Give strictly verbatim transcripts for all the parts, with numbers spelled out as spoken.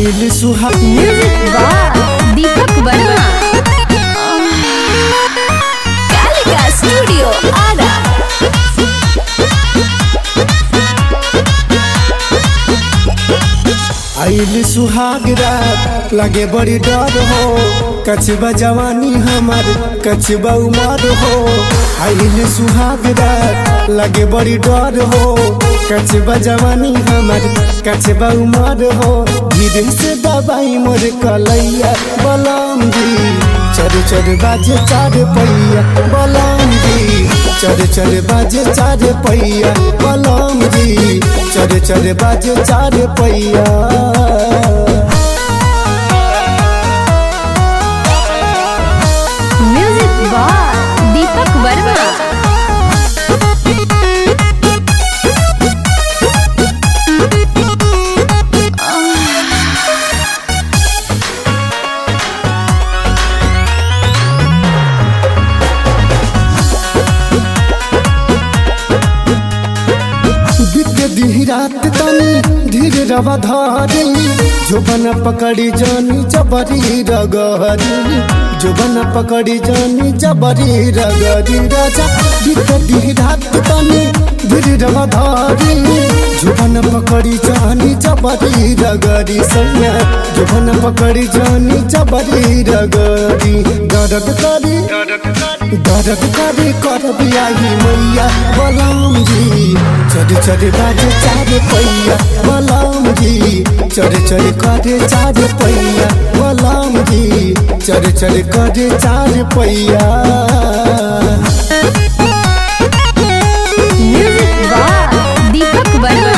आइल सुहा music by Deepak Verma. Kalika studio Arrah. आइल सुहाग रात लगे बड़ी डर हो, कचबा जवानी हमार कचबा उमर हो। आइल सुहाग रात लगे बड़ी डर हो, कचबा जवानी हमार कचबा उमर हो। धीरे से दबाई मोर कलैया बलम जी, चर चर बाजे चार पैया बलम जी, चर चर बाजे चार पैया बलम जी, चर चर बाजे चार पैया। Music by Deepak Verma. दी रात तनी धीरे रवा धारी, जोबन पकड़ी जानी जबरी रगरी, जोबन पकड़ी जानी जबरी रगरी। राजा बीत दी रात तनी धीरे रवा धारी, जोबन पकड़ी जानी जबरी रगरी। सैया जोबन पकड़ी जानी जबरी रगरी। दर्द करी दर्द करी कर बियाही मैया बलम जी, चढ़ चढ़ बाजे चार पैया बलम जी, चढ़ चढ़ करे चार पैया बलम जी, चढ़ चढ़ करे चार पैया। Music by Deepak Verma.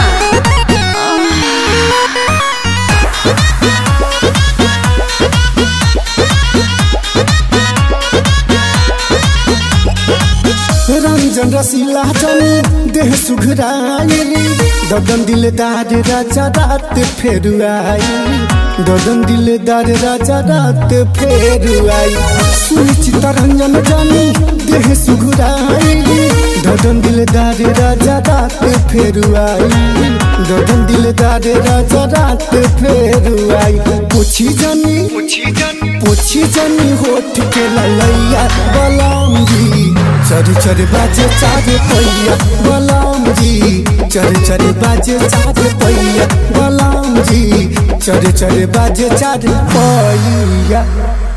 रंजन रसीला चनी देह सुघराई, ददन दिलदार राजा रात फेर आई, ददन दिलदार राजा रात फेर आई। सुनिश्चित रंजन जानी देह सुघराई, ददन दिलदार राजा रात फेर आई, ददन दिलदार राजा रात फेर आई। पूछी जानी पूछी जानी होठ के ललैया बलम जी, चर चर बाजे चार पैया बलम जी, चर चर बाजे चार पैया बलम जी, चर चर बाजे चार पैया।